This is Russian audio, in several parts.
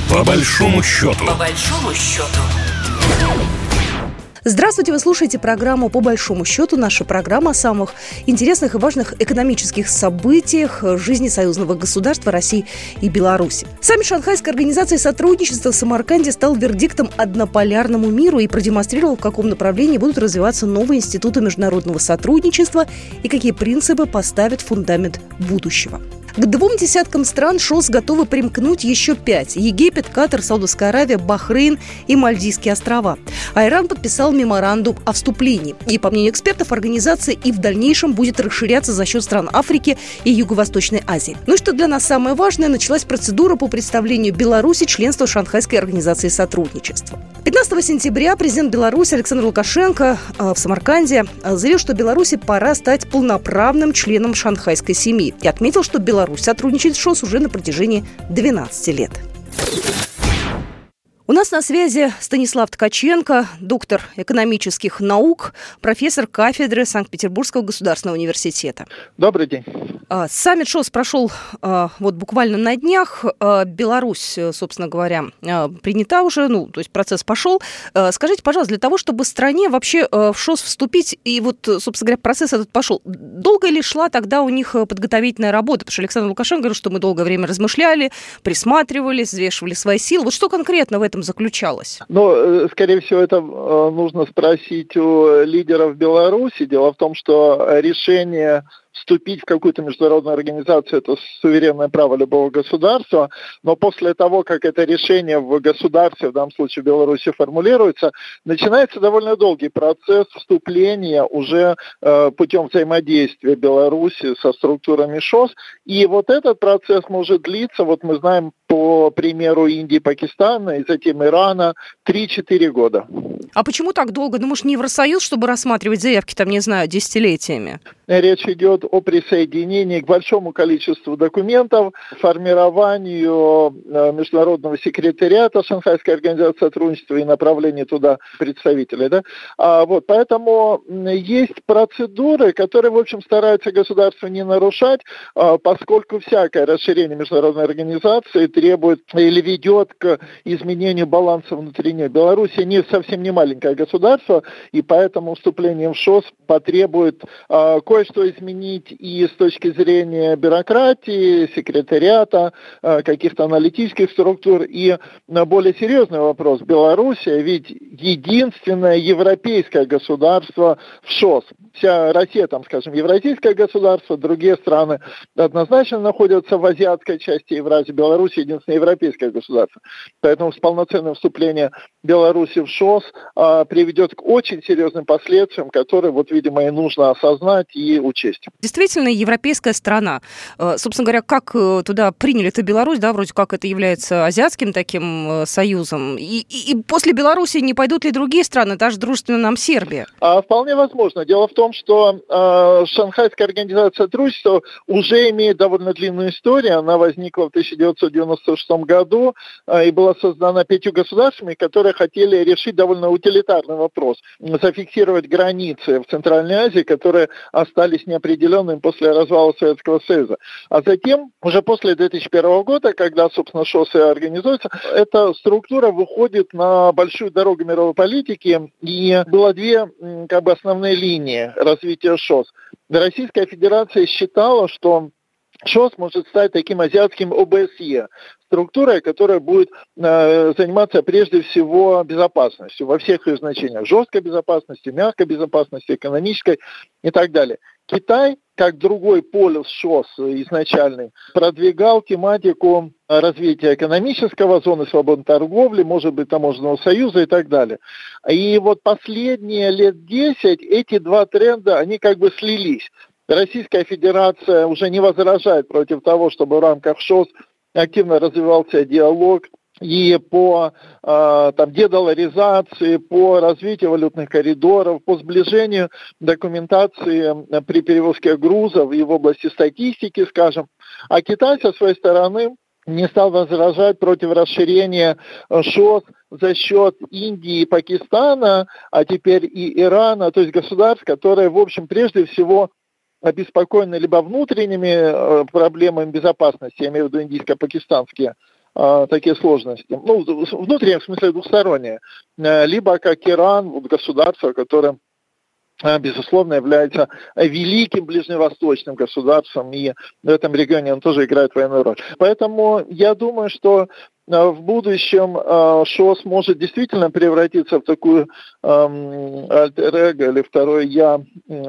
По большому счету. По большому счету. Здравствуйте, вы слушаете программу «По большому счету». Наша программа о самых интересных и важных экономических событиях жизни союзного государства России и Беларуси. Саммит Шанхайской организации сотрудничества в Самарканде стал вердиктом однополярному миру и продемонстрировал, в каком направлении будут развиваться новые институты международного сотрудничества и какие принципы поставят фундамент будущего. К 20 стран ШОС готовы примкнуть еще 5. Египет, Катар, Саудовская Аравия, Бахрейн и Мальдивские острова. А Иран подписал меморандум о вступлении. И, по мнению экспертов, организация и в дальнейшем будет расширяться за счет стран Африки и Юго-Восточной Азии. Ну и что для нас самое важное, началась процедура по представлению Беларуси членства Шанхайской организации сотрудничества. 15 сентября президент Беларуси Александр Лукашенко в Самарканде заявил, что Беларуси пора стать полноправным членом шанхайской семьи. И отметил, что Беларусь сотрудничает с ШОС уже на протяжении 12 лет. У нас на связи Станислав Ткаченко, доктор экономических наук, профессор кафедры Санкт-Петербургского государственного университета. Добрый день. Саммит ШОС прошел вот буквально на днях. Беларусь, собственно говоря, принята уже, то есть процесс пошел. Скажите, пожалуйста, для того, чтобы стране вообще в ШОС вступить, и вот, собственно говоря, процесс этот пошел, долго ли шла тогда у них подготовительная работа? Потому что Александр Лукашенко говорил, что мы долгое время размышляли, присматривались, взвешивали свои силы. Вот что конкретно в этом заключалось? Скорее всего, это нужно спросить у лидеров Беларуси. Дело в том, что решение вступить в какую-то международную организацию – это суверенное право любого государства, но после того, как это решение в государстве, в данном случае в Беларуси, формулируется, начинается довольно долгий процесс вступления уже путем взаимодействия Беларуси со структурами ШОС, и вот этот процесс может длиться, вот мы знаем по примеру Индии, Пакистана и затем Ирана, 3-4 года. А почему так долго? Может, не Евросоюз, чтобы рассматривать заявки, десятилетиями? Речь идет о присоединении к большому количеству документов, формированию международного секретариата Шанхайской организации сотрудничества и направлению туда представителей. Да? Поэтому есть процедуры, которые, в общем, стараются государство не нарушать, поскольку всякое расширение международной организации требует или ведет к изменению баланса внутри нее. Белоруссия совсем не маленькое государство, и поэтому вступление в ШОС потребует кое-что изменить и с точки зрения бюрократии, секретариата, каких-то аналитических структур. И более серьезный вопрос. Белоруссия ведь единственное европейское государство в ШОС. Вся Россия, евразийское государство, другие страны однозначно находятся в азиатской части Евразии. Беларусь единственное европейское государство. Поэтому полноценное вступление Беларуси в ШОС приведет к очень серьезным последствиям, которые, видимо, и нужно осознать и учесть. Действительно, европейская страна. Собственно говоря, как туда приняли эту Беларусь, вроде как это является азиатским таким союзом. И после Беларуси не пойдут ли другие страны, даже дружественная нам Сербия? Вполне возможно. Дело в том, что Шанхайская организация сотрудничества уже имеет довольно длинную историю. Она возникла в 1996 году и была создана 5 государствами, которые хотели решить довольно утилитарный вопрос. Зафиксировать границы в Центральной Азии, которые остались неопределенными после развала Советского Союза. А затем, уже после 2001 года, когда, собственно, ШОС и организуется, эта структура выходит на большую дорогу мировой политики, и было 2 основные линии развития ШОС. Российская Федерация считала, что ШОС может стать таким азиатским ОБСЕ, структурой, которая будет заниматься прежде всего безопасностью во всех ее значениях. Жесткой безопасности, мягкой безопасности, экономической и так далее. Китай, как другой полюс ШОС изначальный, продвигал тематику развития экономического, зоны свободной торговли, может быть, таможенного союза и так далее. И последние лет 10 эти 2 тренда, они слились. Российская Федерация уже не возражает против того, чтобы в рамках ШОС активно развивался диалог и по дедоларизации, по развитию валютных коридоров, по сближению документации при перевозке грузов и в области статистики, А Китай, со своей стороны, не стал возражать против расширения ШОС за счет Индии и Пакистана, а теперь и Ирана, то есть государств, которые, в общем, прежде всего обеспокоены либо внутренними проблемами безопасности, я имею в виду индийско-пакистанские такие сложности. Ну, внутренние, в смысле двусторонние. Либо как Иран, вот государство, которое безусловно, является великим ближневосточным государством, и в этом регионе он тоже играет военную роль. Поэтому я думаю, что в будущем ШОС может действительно превратиться в такую альтер-эго или второе я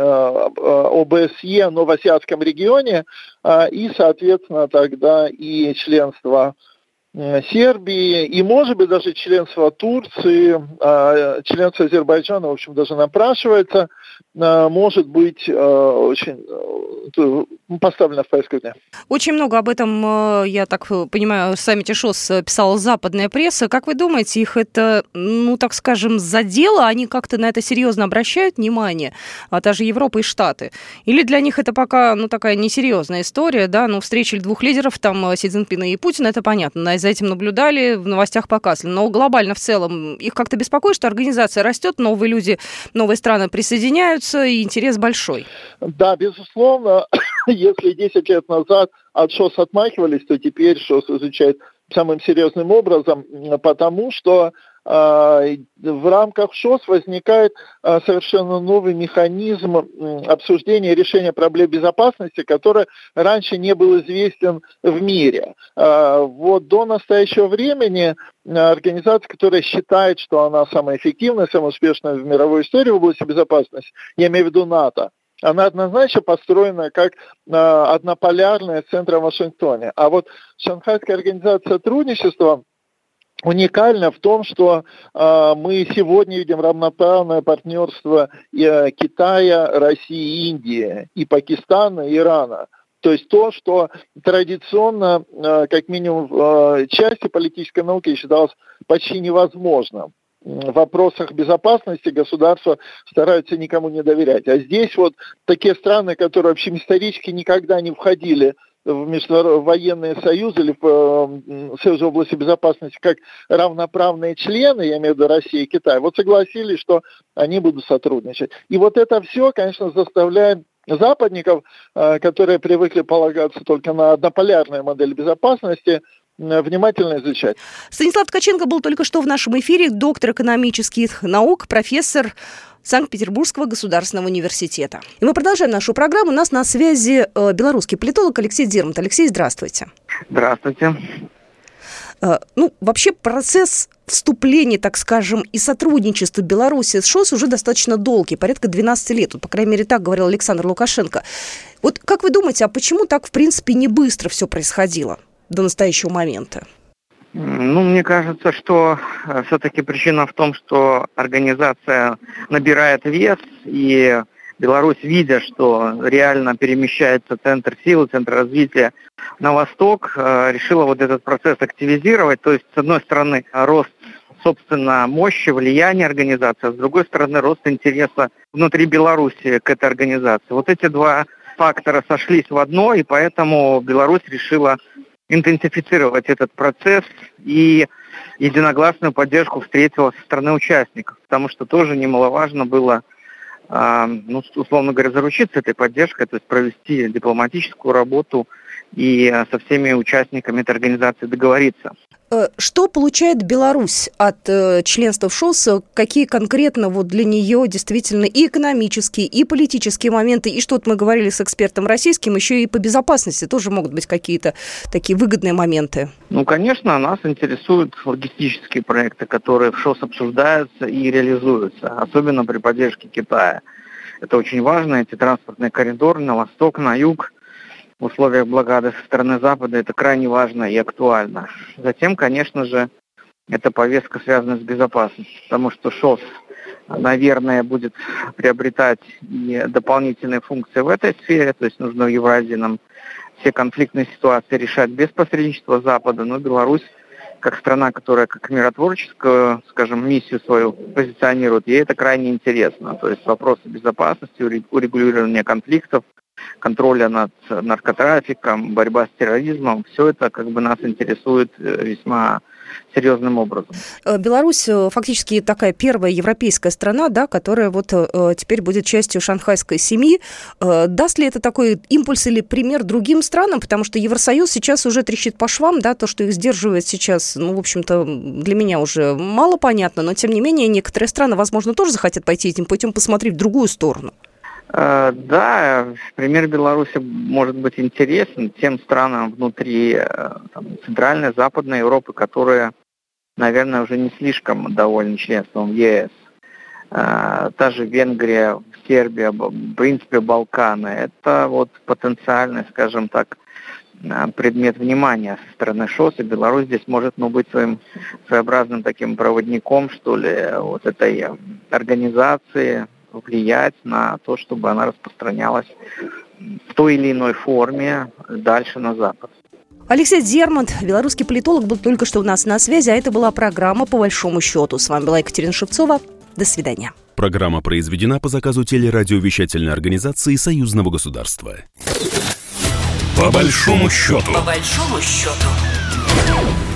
ОБСЕ, но в азиатском регионе, и, соответственно, тогда и членство Сербии, и, может быть, даже членство Турции, членство Азербайджана, в общем, даже напрашивается, может быть очень поставлено в повестку дня. Очень много об этом, я так понимаю, в саммите ШОС писала западная пресса. Как вы думаете, их это, ну, так скажем, задело? Они как-то на это серьезно обращают внимание? А та же Европа и Штаты? Или для них это пока, ну, такая несерьезная история, да? Ну, встречи двух лидеров, там, Си Цзиньпина и Путина, это понятно. За этим наблюдали, в новостях показывали. Но глобально в целом их как-то беспокоит, что организация растет, новые люди, новые страны присоединяются, и интерес большой. Да, безусловно. Если 10 лет назад от ШОС отмахивались, то теперь ШОС изучает самым серьезным образом, потому что в рамках ШОС возникает совершенно новый механизм обсуждения и решения проблем безопасности, который раньше не был известен в мире. Вот до настоящего времени организация, которая считает, что она самая эффективная, самая успешная в мировой истории в области безопасности, я имею в виду НАТО, она однозначно построена как однополярная с центром в Вашингтоне. А вот Шанхайская организация сотрудничества уникально в том, что мы сегодня видим равноправное партнерство Китая, России, Индии, и Пакистана, и Ирана. То есть то, что традиционно, как минимум в части политической науки, считалось почти невозможным. В вопросах безопасности государства стараются никому не доверять. А здесь вот такие страны, которые вообще исторически никогда не входили в межвоенные союзы или в союзы в области безопасности как равноправные члены, я имею в виду Россия и Китай, вот согласились, что они будут сотрудничать. И вот это все, конечно, заставляет западников, которые привыкли полагаться только на однополярную модель безопасности, внимательно изучать. Станислав Ткаченко был только что в нашем эфире, доктор экономических наук, профессор Санкт-Петербургского государственного университета. И мы продолжаем нашу программу. У нас на связи белорусский политолог Алексей Дермат. Алексей, здравствуйте. Здравствуйте. Вообще процесс вступления, так скажем, и сотрудничества Беларуси с ШОС уже достаточно долгий, порядка 12 лет. Вот, по крайней мере, так говорил Александр Лукашенко. Вот как вы думаете, а почему так, в принципе, не быстро все происходило до настоящего момента? Мне кажется, что все-таки причина в том, что организация набирает вес, и Беларусь, видя, что реально перемещается центр силы, центр развития на восток, решила вот этот процесс активизировать. То есть, с одной стороны, рост, собственно, мощи, влияния организации, а с другой стороны, рост интереса внутри Беларуси к этой организации. Вот эти два фактора сошлись в одно, и поэтому Беларусь решила интенсифицировать этот процесс и единогласную поддержку встретила со стороны участников, потому что тоже немаловажно было, условно говоря, заручиться этой поддержкой, то есть провести дипломатическую работу и со всеми участниками этой организации договориться. Что получает Беларусь от членства в ШОС? Какие конкретно вот для нее действительно и экономические, и политические моменты, и что-то мы говорили с экспертом российским, еще и по безопасности тоже могут быть какие-то такие выгодные моменты? Конечно, нас интересуют логистические проекты, которые в ШОС обсуждаются и реализуются, особенно при поддержке Китая. Это очень важно, эти транспортные коридоры на восток, на юг. В условиях блокады со стороны Запада это крайне важно и актуально. Затем, конечно же, эта повестка связана с безопасностью, потому что ШОС, наверное, будет приобретать и дополнительные функции в этой сфере, то есть нужно в Евразии нам все конфликтные ситуации решать без посредничества Запада, но Беларусь, как страна, которая как миротворческую, скажем, миссию свою позиционирует, ей это крайне интересно. То есть вопросы безопасности, урегулирования конфликтов, контроля над наркотрафиком, борьба с терроризмом, все это нас интересует весьма серьезным образом. Беларусь фактически такая первая европейская страна, да, которая вот теперь будет частью шанхайской семьи. Даст ли это такой импульс или пример другим странам? Потому что Евросоюз сейчас уже трещит по швам, да, то, что их сдерживает сейчас, ну, в общем-то, для меня уже мало понятно, но, тем не менее, некоторые страны, возможно, тоже захотят пойти этим путем, посмотреть в другую сторону. Да, пример Беларуси может быть интересен тем странам внутри Центральной, Западной Европы, которые, наверное, уже не слишком довольны членством в ЕС. Та же Венгрия, Сербия, в принципе, Балканы. Это вот потенциальный, скажем так, предмет внимания со стороны ШОС, и Беларусь здесь может быть своим своеобразным таким проводником, что ли, вот этой организации, влиять на то, чтобы она распространялась в той или иной форме дальше на Запад. Алексей Зермант, белорусский политолог, был только что у нас на связи, а это была программа «По большому счету». С вами была Екатерина Шевцова. До свидания. Программа произведена по заказу телерадиовещательной организации Союзного государства. По большому счету. По большому счету.